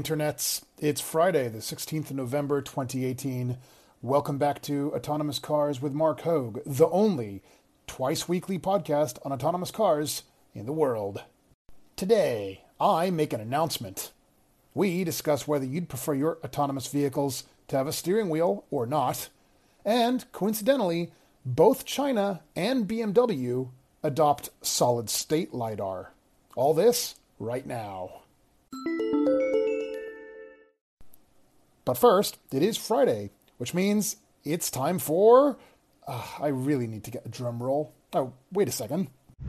internets. It's Friday, the 16th of November, 2018. Welcome back to Autonomous Cars with Mark Hogue, the only twice-weekly podcast on autonomous cars in the world. Today, I make an announcement. We discuss whether you'd prefer your autonomous vehicles to have a steering wheel or not. And, coincidentally, both China and BMW adopt solid-state LiDAR. All this right now. But first, it is Friday, which means it's time for... I really need to get a drum roll. Oh, wait a second.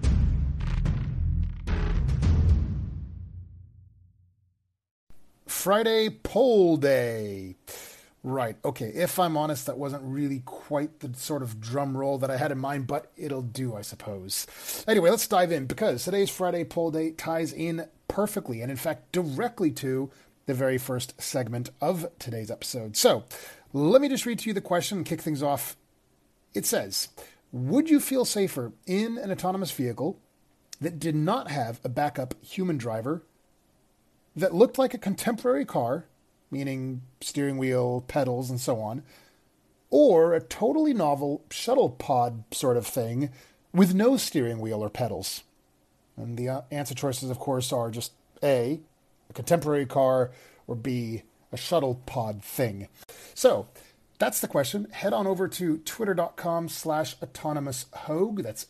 Friday poll day. Right, okay, if I'm honest, that wasn't really quite the sort of drum roll that I had in mind, but it'll do, I suppose. Anyway, let's dive in, because today's Friday poll day ties in perfectly, and in fact, directly to the very first segment of today's episode. So, let me just read to you the question and kick things off. It says, would you feel safer in an autonomous vehicle that did not have a backup human driver, that looked like a contemporary car, meaning steering wheel, pedals, and so on, or a totally novel shuttle pod sort of thing with no steering wheel or pedals? And the answer choices, of course, are just A, a contemporary car, or B, a shuttle pod thing. So, that's the question. Head on over to twitter.com/autonomoushoag. That's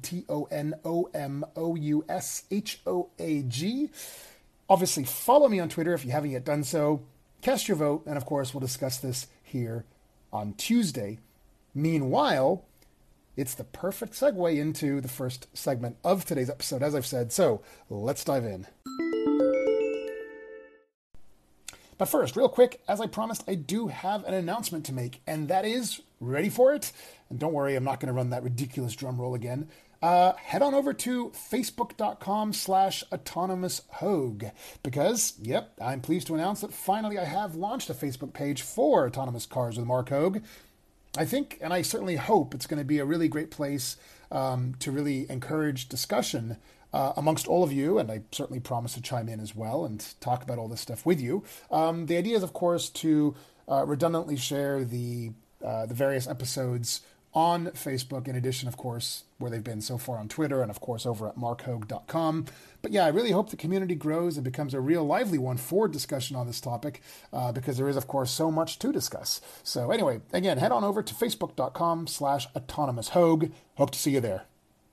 AUTONOMOUSHOAG. Obviously, follow me on Twitter if you haven't yet done so. Cast your vote, and of course, we'll discuss this here on Tuesday. Meanwhile, it's the perfect segue into the first segment of today's episode, as I've said. So, let's dive in. But first, real quick, as I promised, I do have an announcement to make, and that is, ready for it? And don't worry, I'm not going to run that ridiculous drum roll again. Head on over to facebook.com/autonomoushoag, because, yep, I'm pleased to announce that finally I have launched a Facebook page for Autonomous Cars with Mark Hogue. I think, and I certainly hope, it's going to be a really great place to really encourage discussion amongst all of you, and I certainly promise to chime in as well and talk about all this stuff with you. The idea is, of course, to redundantly share the various episodes on Facebook, in addition, of course, where they've been so far on Twitter, and of course over at markhogue.com. But yeah, I really hope the community grows and becomes a real lively one for discussion on this topic, because there is, of course, so much to discuss. So anyway, again, head on over to facebook.com/autonomoushoag. Hope to see you there.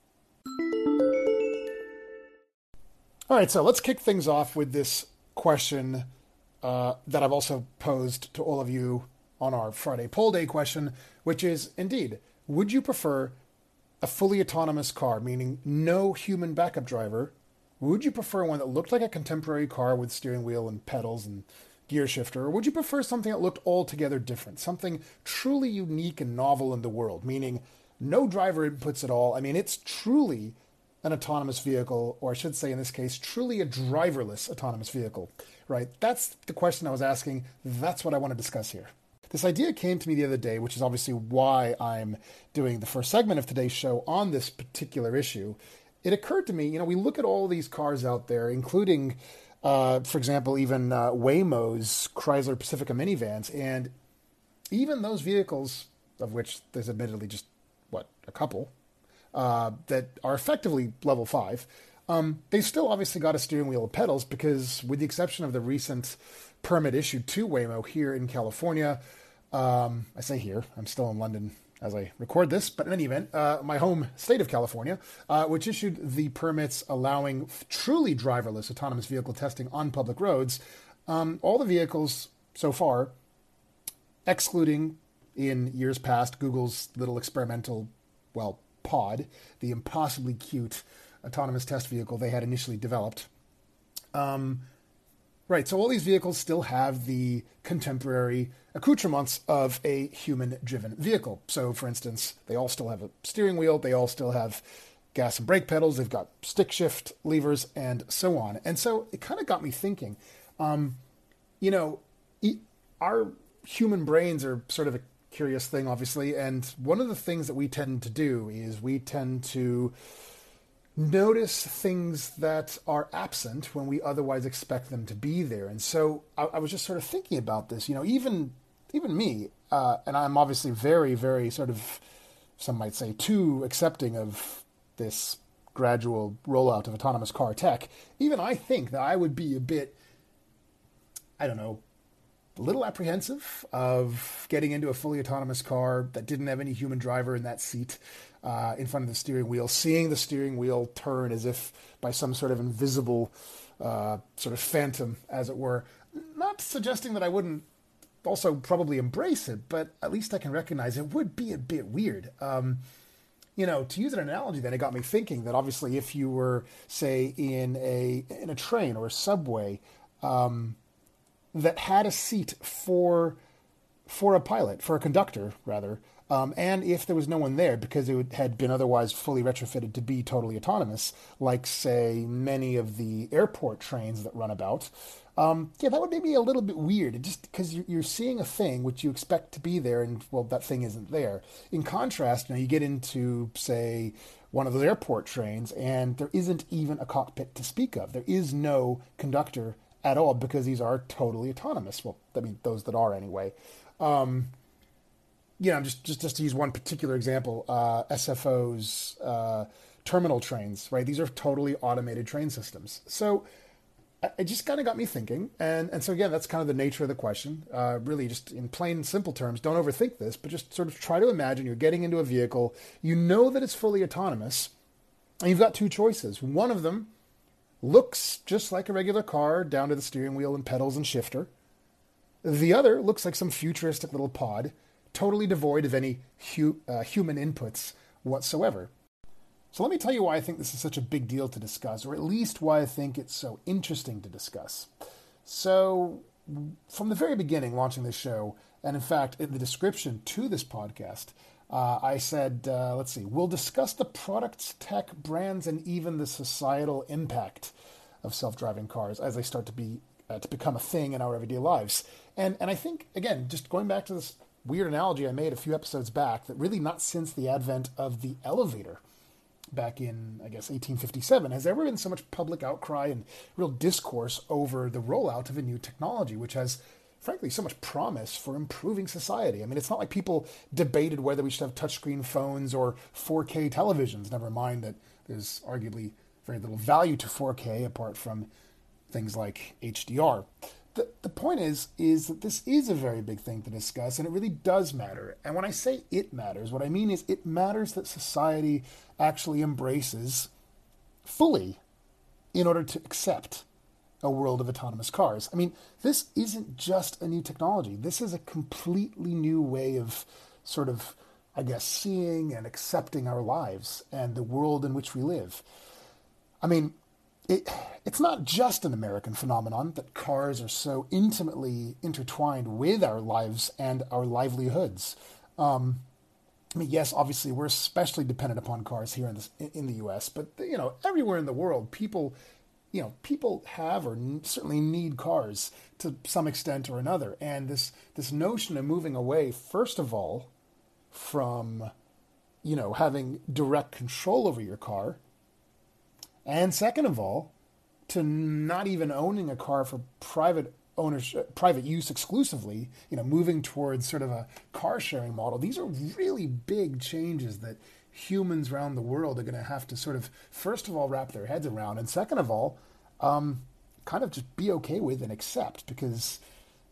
All right, so let's kick things off with this question that I've also posed to all of you on our Friday poll day question, which is, indeed, would you prefer a fully autonomous car, meaning no human backup driver? Would you prefer one that looked like a contemporary car with steering wheel and pedals and gear shifter? Or would you prefer something that looked altogether different, something truly unique and novel in the world, meaning no driver inputs at all? I mean, it's truly an autonomous vehicle, or I should say in this case, truly a driverless autonomous vehicle, right? That's the question I was asking. That's what I want to discuss here. This idea came to me the other day, which is obviously why I'm doing the first segment of today's show on this particular issue. It occurred to me, we look at all these cars out there, including, for example, even Waymo's Chrysler Pacifica minivans, and even those vehicles, of which there's admittedly just, a couple, that are effectively level 5, they still obviously got a steering wheel and pedals, because with the exception of the recent permit issued to Waymo here in California, I say here, I'm still in London as I record this, but in any event, my home state of California, which issued the permits allowing truly driverless autonomous vehicle testing on public roads, all the vehicles so far, excluding in years past Google's little experimental, pod, the impossibly cute autonomous test vehicle they had initially developed. Right, so all these vehicles still have the contemporary accoutrements of a human-driven vehicle. So, for instance, they all still have a steering wheel, they all still have gas and brake pedals, they've got stick shift levers, and so on. And so it kind of got me thinking, our human brains are sort of a curious thing, obviously, and one of the things that we tend to do is we tend to notice things that are absent when we otherwise expect them to be there. And so I was just sort of thinking about this. Even me, and I'm obviously very, very sort of, some might say, too accepting of this gradual rollout of autonomous car tech. Even I think that I would be a bit, I don't know, a little apprehensive of getting into a fully autonomous car that didn't have any human driver in that seat in front of the steering wheel, seeing the steering wheel turn as if by some sort of invisible sort of phantom, as it were. Not suggesting that I wouldn't also probably embrace it, but at least I can recognize it would be a bit weird. To use an analogy, then it got me thinking that obviously if you were, say, in a train or a subway, that had a seat for a pilot, for a conductor, rather, and if there was no one there because it had been otherwise fully retrofitted to be totally autonomous, like, say, many of the airport trains that run about, that would make me a little bit weird, just because you're seeing a thing which you expect to be there, and, well, that thing isn't there. In contrast, you get into, say, one of those airport trains, and there isn't even a cockpit to speak of. There is no conductor at all because these are totally autonomous. Well, I mean, those that are anyway. Just to use one particular example, SFO's terminal trains, right? These are totally automated train systems. So it just kind of got me thinking. And so, again, that's kind of the nature of the question. Really, just in plain, simple terms, don't overthink this, but just sort of try to imagine you're getting into a vehicle. You know that it's fully autonomous, and you've got two choices. One of them looks just like a regular car, down to the steering wheel and pedals and shifter. The other looks like some futuristic little pod, totally devoid of any human inputs whatsoever. So let me tell you why I think this is such a big deal to discuss, or at least why I think it's so interesting to discuss. So, from the very beginning, launching this show, and in fact, in the description to this podcast, I said, we'll discuss the products, tech, brands, and even the societal impact of self-driving cars as they start to become a thing in our everyday lives. And I think, again, just going back to this weird analogy I made a few episodes back, that really not since the advent of the elevator back in, I guess, 1857, has there ever been so much public outcry and real discourse over the rollout of a new technology, which has, frankly, so much promise for improving society. I mean, it's not like people debated whether we should have touchscreen phones or 4K televisions, never mind that there's arguably very little value to 4K apart from things like HDR. The point is that this is a very big thing to discuss, and it really does matter. And when I say it matters, what I mean is it matters that society actually embraces fully in order to accept a world of autonomous cars. I mean, this isn't just a new technology. This is a completely new way of sort of, I guess, seeing and accepting our lives and the world in which we live. I mean, it's not just an American phenomenon that cars are so intimately intertwined with our lives and our livelihoods. Yes, obviously, we're especially dependent upon cars here in the U.S., but, everywhere in the world, people have or certainly need cars to some extent or another. And this notion of moving away, first of all, from, having direct control over your car, and second of all, to not even owning a car for private ownership, private use exclusively, moving towards sort of a car sharing model. These are really big changes that humans around the world are going to have to sort of, first of all, wrap their heads around, and second of all, kind of just be okay with and accept, because,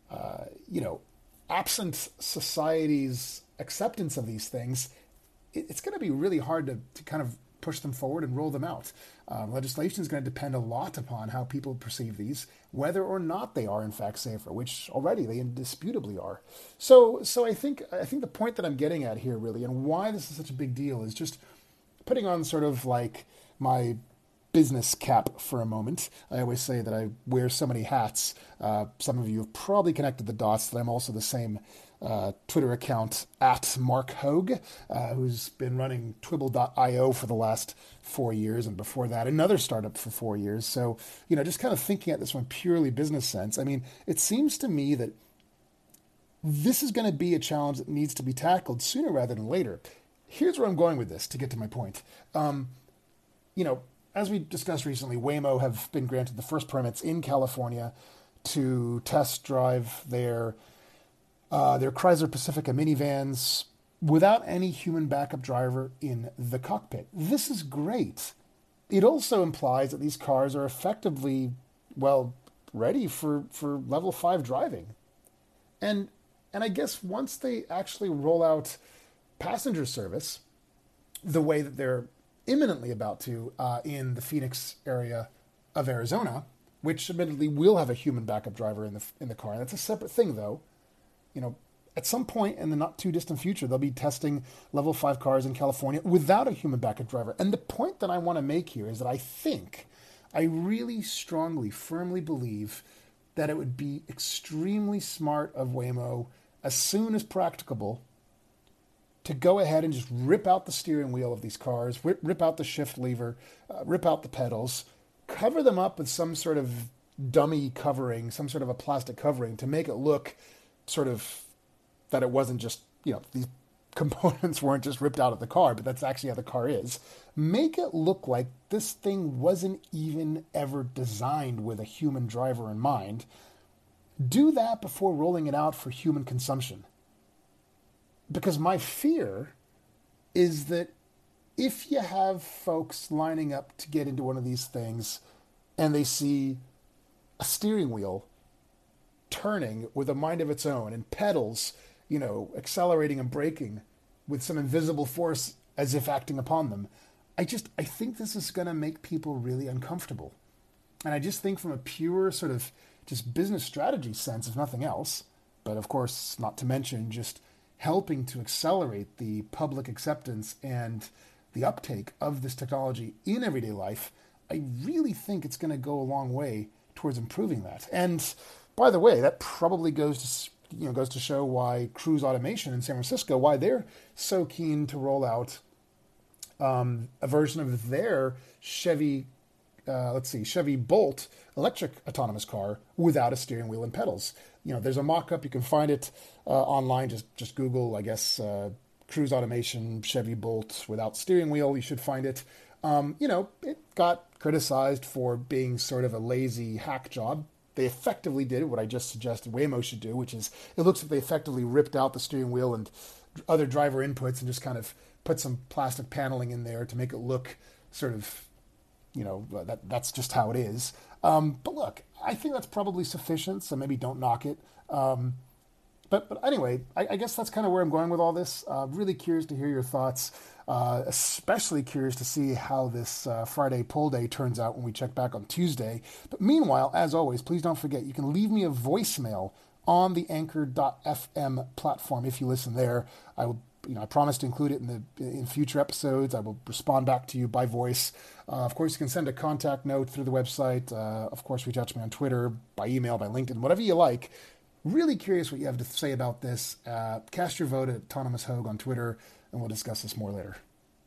absent society's acceptance of these things, it's going to be really hard to kind of push them forward and roll them out. Legislation is going to depend a lot upon how people perceive these, whether or not they are in fact safer, which already they indisputably are. So I think the point that I'm getting at here really, and why this is such a big deal, is just putting on sort of like my business cap for a moment. I always say that I wear so many hats. Some of you have probably connected the dots that I'm also the same Twitter account at Mark Hogue, who's been running Twibble.io for the last 4 years, and before that another startup for 4 years. So, just kind of thinking at this from a purely business sense, I mean, it seems to me that this is going to be a challenge that needs to be tackled sooner rather than later. Here's where I'm going with this to get to my point. as we discussed recently, Waymo have been granted the first permits in California to test drive their Chrysler Pacifica minivans without any human backup driver in the cockpit. This is great. It also implies that these cars are effectively, well, ready for level 5 driving. And I guess once they actually roll out passenger service the way that they're imminently about to in the Phoenix area of Arizona, which admittedly will have a human backup driver in the car. That's a separate thing, though. At some point in the not too distant future, they'll be testing level 5 cars in California without a human backup driver. And the point that I want to make here is that I really strongly, firmly believe that it would be extremely smart of Waymo, as soon as practicable, to go ahead and just rip out the steering wheel of these cars, rip out the shift lever, rip out the pedals, cover them up with some sort of dummy covering, some sort of a plastic covering to make it look sort of that it wasn't just, these components weren't just ripped out of the car, but that's actually how the car is. Make it look like this thing wasn't even ever designed with a human driver in mind. Do that before rolling it out for human consumption. Because my fear is that if you have folks lining up to get into one of these things and they see a steering wheel turning with a mind of its own and pedals, accelerating and braking with some invisible force as if acting upon them, I think this is going to make people really uncomfortable. And I just think from a pure sort of just business strategy sense, if nothing else, but of course, not to mention just helping to accelerate the public acceptance and the uptake of this technology in everyday life, I really think it's going to go a long way towards improving that. And by the way, that probably goes to show why Cruise Automation in San Francisco, why they're so keen to roll out a version of their Chevy Bolt electric autonomous car without a steering wheel and pedals. There's a mock-up. You can find it online. Just Google, I guess, Cruise Automation Chevy Bolt without steering wheel. You should find it. It got criticized for being sort of a lazy hack job. They effectively did what I just suggested Waymo should do, which is it looks like they effectively ripped out the steering wheel and other driver inputs and just kind of put some plastic paneling in there to make it look sort of, that's just how it is. But look, I think that's probably sufficient, so maybe don't knock it. But anyway, I guess that's kind of where I'm going with all this. Really curious to hear your thoughts, especially curious to see how this Friday poll day turns out when we check back on Tuesday. But meanwhile, as always, please don't forget, you can leave me a voicemail on the Anchor.fm platform if you listen there. I promise to include it in future episodes. I will respond back to you by voice. Of course, you can send a contact note through the website. Of course, reach out to me on Twitter, by email, by LinkedIn, whatever you like. Really curious what you have to say about this. Cast your vote at Autonomous Hogue on Twitter, and we'll discuss this more later.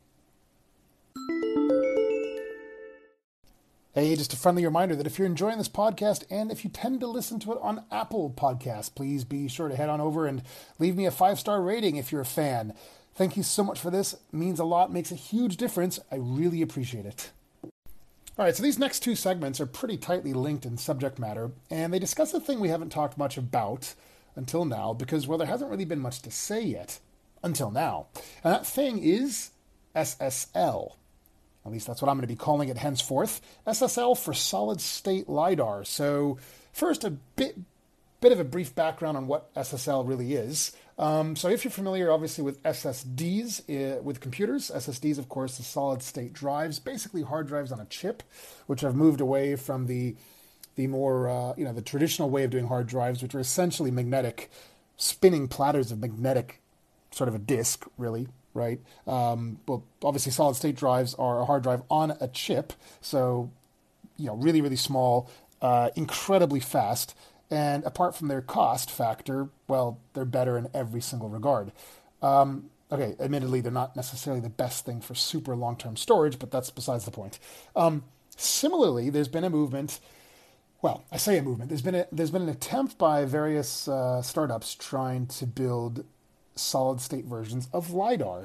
Hey, just a friendly reminder that if you're enjoying this podcast and if you tend to listen to it on Apple Podcasts, please be sure to head on over and leave me a 5-star rating if you're a fan. Thank you so much for this. It means a lot, makes a huge difference. I really appreciate it. All right, so these next two segments are pretty tightly linked in subject matter, and they discuss a thing we haven't talked much about until now because, well, there hasn't really been much to say yet until now. And that thing is SSL. At least that's what I'm going to be calling it henceforth. SSL for solid-state LiDAR. So first, a bit of a brief background on what SSL really is. So if you're familiar, obviously, with SSDs with computers, SSDs, of course, the solid-state drives, basically hard drives on a chip, which have moved away from the more, the traditional way of doing hard drives, which are essentially magnetic, spinning platters of magnetic, sort of a disk, really. Right. Well, obviously, solid-state drives are a hard drive on a chip, so really, really small, incredibly fast, and apart from their cost factor, well, they're better in every single regard. Okay, admittedly, they're not necessarily the best thing for super long-term storage, but that's besides the point. Similarly, there's been a movement. Well, I say a movement. There's been an attempt by various startups trying to build solid-state versions of LiDAR.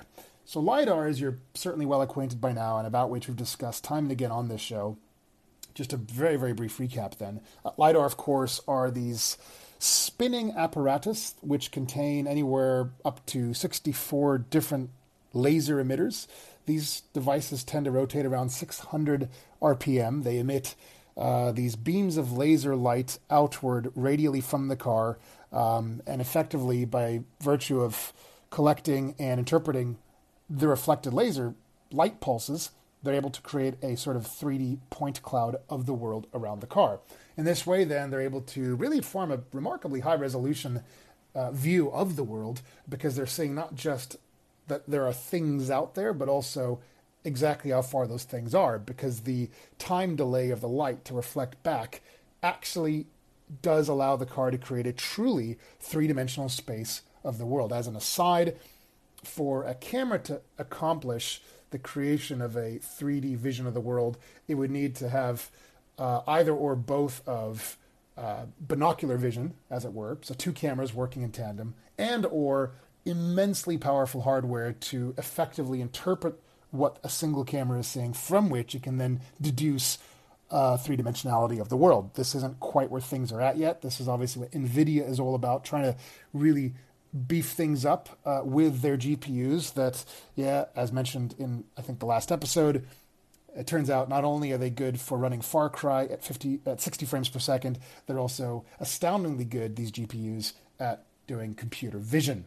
So LiDAR, as you're certainly well acquainted by now, and about which we've discussed time and again on this show, just a very, very brief recap then. LiDAR, of course, are these spinning apparatus which contain anywhere up to 64 different laser emitters. These devices tend to rotate around 600 RPM. They emit these beams of laser light outward radially from the car, and effectively, by virtue of collecting and interpreting the reflected laser light pulses, they're able to create a sort of 3D point cloud of the world around the car. In this way, then, they're able to really form a remarkably high-resolution view of the world, because they're seeing not just that there are things out there, but also exactly how far those things are, because the time delay of the light to reflect back actually does allow the car to create a truly three-dimensional space of the world. As an aside, for a camera to accomplish the creation of a 3D vision of the world, it would need to have either or both of binocular vision, as it were, so two cameras working in tandem, and or immensely powerful hardware to effectively interpret what a single camera is seeing, from which it can then deduce three-dimensionality of the world. This isn't quite where things are at yet. This is obviously what NVIDIA is all about, trying to really beef things up with their GPUs that, as mentioned in, I think, the last episode, it turns out not only are they good for running Far Cry at 60 frames per second, they're also astoundingly good, these GPUs, at doing computer vision.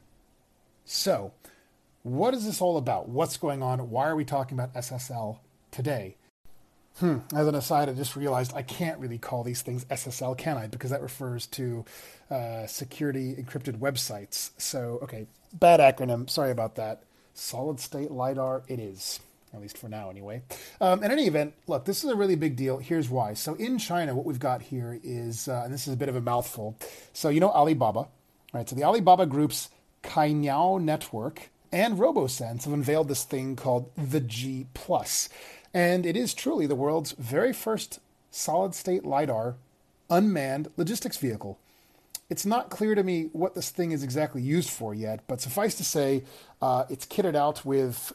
So, what is this all about? What's going on? Why are we talking about SSL today? As an aside, I just realized I can't really call these things SSL, can I? Because that refers to security encrypted websites. So, okay, bad acronym. Sorry about that. Solid state LiDAR it is. At least for now, anyway. In any event, look, this is a really big deal. Here's why. So in China, what we've got here is, and this is a bit of a mouthful. So you know Alibaba, right? So the Alibaba Group's Cainiao network and RoboSense have unveiled this thing called the G+. And it is truly the world's very first solid-state LiDAR unmanned logistics vehicle. It's not clear to me what this thing is exactly used for yet, but suffice to say, it's kitted out with,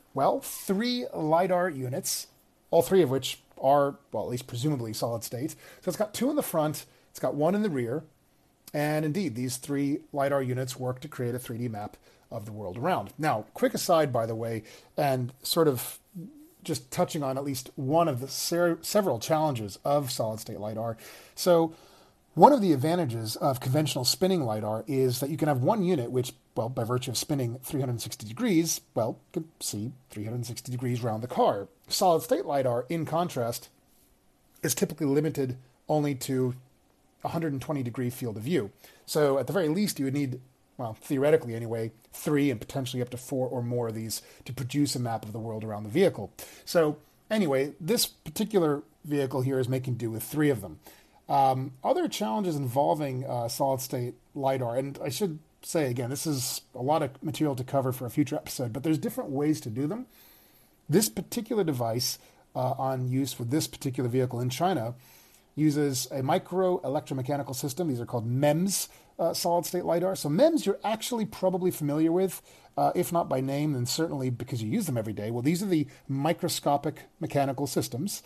3 LiDAR units, all 3 of which are, at least presumably solid-state. So it's got 2 in the front, it's got 1 in the rear, and indeed, these 3 LiDAR units work to create a 3D map of the world around. Now, quick aside, by the way, and sort of just touching on at least one of the several challenges of solid-state LiDAR. So one of the advantages of conventional spinning LiDAR is that you can have one unit which, by virtue of spinning 360 degrees, could see 360 degrees around the car. Solid-state LiDAR, in contrast, is typically limited only to 120-degree field of view. So at the very least, you would need, theoretically anyway, 3 and potentially up to 4 or more of these to produce a map of the world around the vehicle. So anyway, this particular vehicle here is making do with 3 of them. Other challenges involving solid-state LiDAR, and I should say again, this is a lot of material to cover for a future episode, but there's different ways to do them. This particular device on use with this particular vehicle in China uses a micro electromechanical system. These are called MEMS solid-state LiDAR. So MEMS you're actually probably familiar with, if not by name, then certainly because you use them every day. Well, these are the microscopic mechanical systems,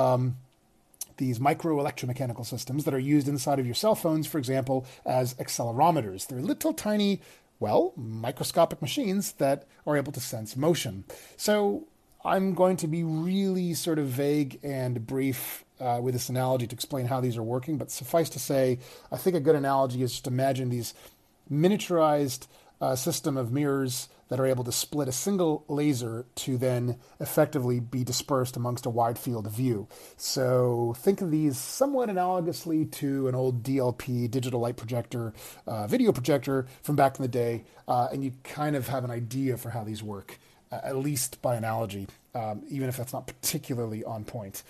these micro electromechanical systems that are used inside of your cell phones, for example, as accelerometers. They're little tiny, microscopic machines that are able to sense motion. So I'm going to be really sort of vague and brief with this analogy to explain how these are working, but suffice to say, I think a good analogy is just imagine these miniaturized system of mirrors that are able to split a single laser to then effectively be dispersed amongst a wide field of view. So think of these somewhat analogously to an old DLP, digital light projector, video projector from back in the day, and you kind of have an idea for how these work, at least by analogy, even if that's not particularly on point.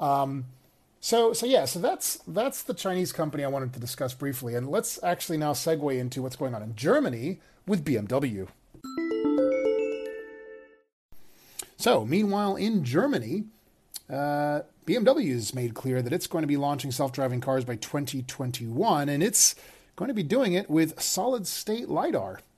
So that's the Chinese company I wanted to discuss briefly, and let's actually now segue into what's going on in Germany with BMW. So, meanwhile, in Germany, BMW has made clear that it's going to be launching self-driving cars by 2021, and it's going to be doing it with solid-state LiDAR.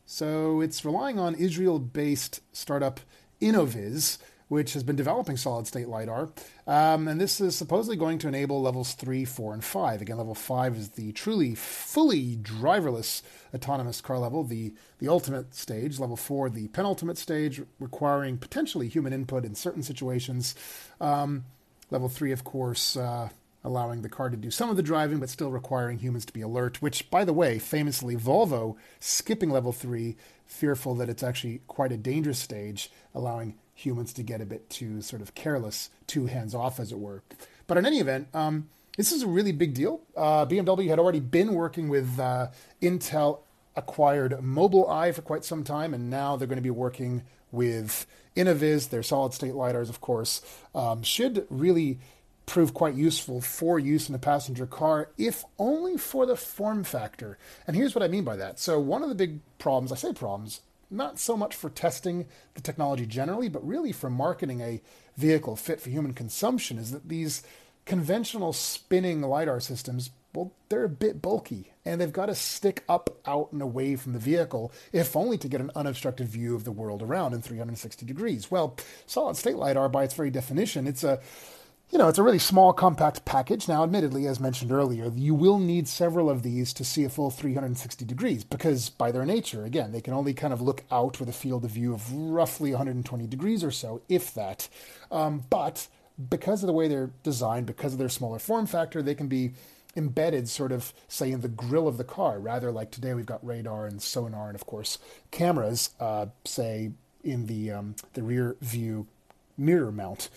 So it's relying on Israel-based startup Innoviz, which has been developing solid-state LiDAR. And this is supposedly going to enable levels 3, 4, and 5. Again, level 5 is the truly, fully driverless autonomous car level, the ultimate stage. Level 4, the penultimate stage, requiring potentially human input in certain situations. Level 3, of course, allowing the car to do some of the driving, but still requiring humans to be alert, which, by the way, famously, Volvo skipping level 3, fearful that it's actually quite a dangerous stage, allowing humans to get a bit too sort of careless, too hands-off, as it were. But in any event, this is a really big deal. BMW had already been working with Intel-acquired Mobileye for quite some time, and now they're going to be working with Innoviz. Their solid-state LiDARs, of course, should really prove quite useful for use in a passenger car, if only for the form factor. And here's what I mean by that. So one of the big problems, I say problems, not so much for testing the technology generally, but really for marketing a vehicle fit for human consumption, is that these conventional spinning LiDAR systems, well, they're a bit bulky, and they've got to stick up, out, and away from the vehicle, if only to get an unobstructed view of the world around in 360 degrees. Well, solid-state LiDAR, by its very definition, it's a really small, compact package. Now, admittedly, as mentioned earlier, you will need several of these to see a full 360 degrees because, by their nature, again, they can only kind of look out with a field of view of roughly 120 degrees or so, if that. But because of the way they're designed, because of their smaller form factor, they can be embedded sort of, say, in the grille of the car. Rather, like today, we've got radar and sonar and, of course, cameras, say, in the rear view mirror mount.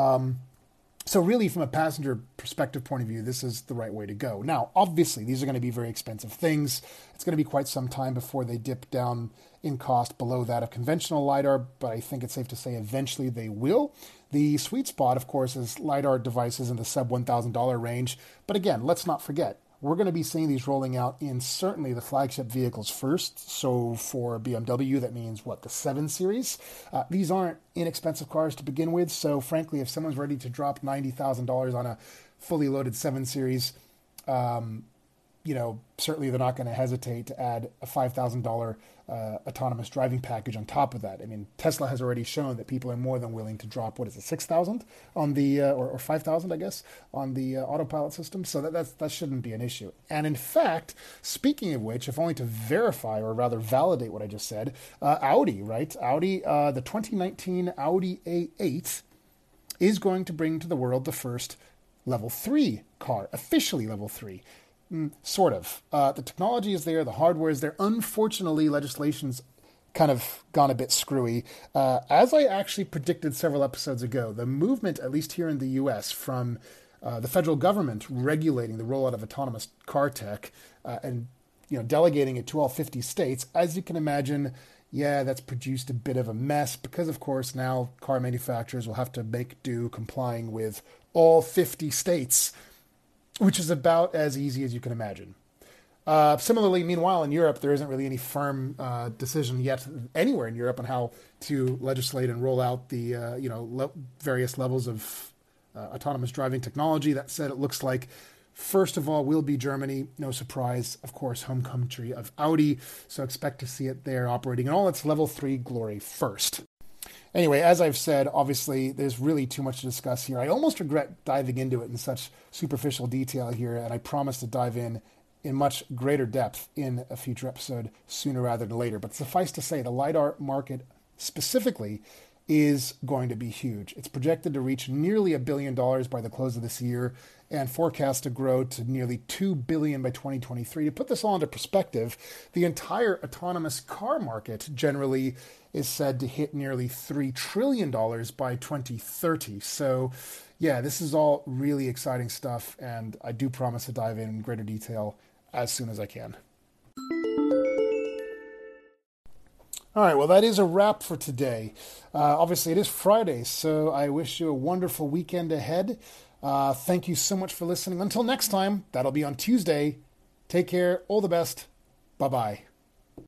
So really, from a passenger perspective point of view, this is the right way to go. Now, obviously, these are going to be very expensive things. It's going to be quite some time before they dip down in cost below that of conventional LiDAR, but I think it's safe to say eventually they will. The sweet spot, of course, is LiDAR devices in the sub-$1,000 range. But again, let's not forget, we're going to be seeing these rolling out in certainly the flagship vehicles first. So for BMW, that means, the 7 Series? These aren't inexpensive cars to begin with. So frankly, if someone's ready to drop $90,000 on a fully loaded 7 Series, certainly they're not going to hesitate to add a $5,000 autonomous driving package on top of that. I mean, Tesla has already shown that people are more than willing to drop, $6,000 on the, or $5,000, I guess, on the autopilot system. So that shouldn't be an issue. And in fact, speaking of which, if only to verify or rather validate what I just said, Audi, right? Audi, the 2019 Audi A8 is going to bring to the world the first level 3 car, officially level 3. Sort of. The technology is there, the hardware is there. Unfortunately, legislation's kind of gone a bit screwy. As I actually predicted several episodes ago, the movement, at least here in the U.S., from the federal government regulating the rollout of autonomous car tech and delegating it to all 50 states, as you can imagine, that's produced a bit of a mess because, of course, now car manufacturers will have to make do complying with all 50 states, which is about as easy as you can imagine. Similarly, meanwhile, in Europe, there isn't really any firm decision yet anywhere in Europe on how to legislate and roll out the various levels of autonomous driving technology. That said, it looks like, first of all, will be Germany. No surprise, of course, home country of Audi. So expect to see it there operating in all its level 3 glory first. Anyway, as I've said, obviously, there's really too much to discuss here. I almost regret diving into it in such superficial detail here, and I promise to dive in much greater depth in a future episode sooner rather than later. But suffice to say, the LiDAR market specifically is going to be huge. It's projected to reach nearly $1 billion by the close of this year and forecast to grow to nearly $2 billion by 2023. To put this all into perspective, the entire autonomous car market generally is said to hit nearly $3 trillion by 2030. So, this is all really exciting stuff, and I do promise to dive in greater detail as soon as I can. All right, well, that is a wrap for today. Obviously, it is Friday, so I wish you a wonderful weekend ahead. Thank you so much for listening. Until next time, that'll be on Tuesday. Take care. All the best. Bye-bye.